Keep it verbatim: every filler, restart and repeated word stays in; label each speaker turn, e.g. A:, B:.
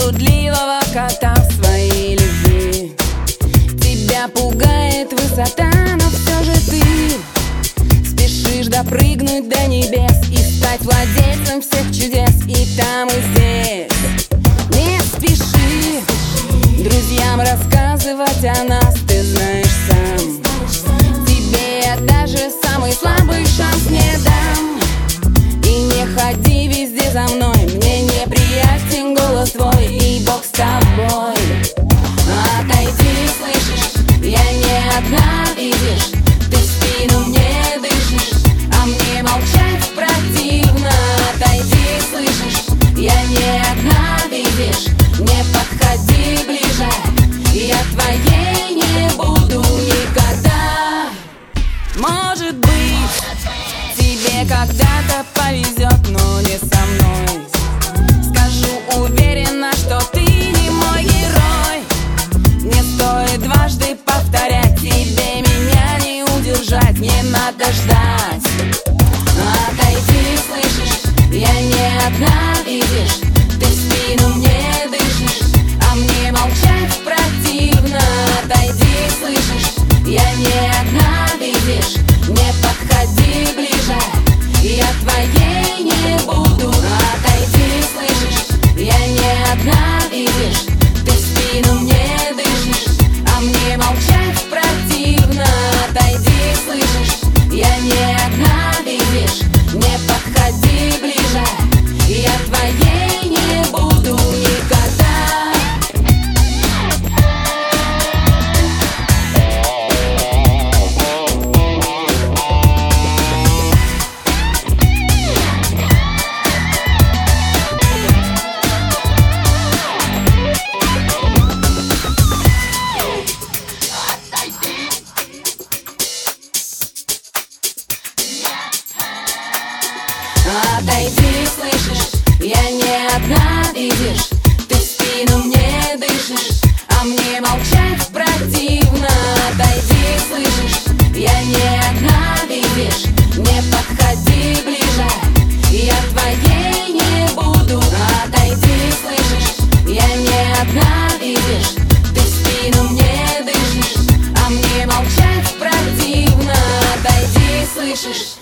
A: блудливого кота в своей любви. Тебя пугает высота, но все же ты спешишь допрыгнуть до небес и стать владельцем всех чудес и там, и здесь. Не спеши друзьям рассказывать о нас, ты знаешь сам. Тебе я даже самый слабый шанс не дам. И не ходи везде за мной, мне неприятен голос твой, и Бог с тобой. Отойди, слышишь, я не одна, видишь, ты в спину мне дышишь, а мне молчать противно. Отойди, слышишь, я не одна, видишь, не подходи ближе, я твоей не буду никогда. Может быть, тебе когда-то повезет, но не со мной. Скажу уверенно, что ты не мой герой. Не стоит дважды повторять, тебе меня не удержать, не надо ждать. Отойди, слышишь, я не одна, видишь, ты в спину мне дышишь, а мне молчать противно. Отойди, слышишь, я не одна, видишь, не подходи ближе, я твоей не буду. Отойди, слышишь, я не одна, видишь, ты в спину мне дышишь, а мне молчать противно. Отойди, слышишь, я не одна, видишь, не подходи ближе, я твоей не буду никогда. Отойди, слышишь, я не одна, видишь, ты в спину мне дышишь, а мне молчать противно. Отойди, слышишь, я не одна, видишь, не подходи ближе, я твоей не буду. Отойди, слышишь, я не одна, видишь, ты в спину мне дышишь, а мне молчать противно. Отойди, слышишь.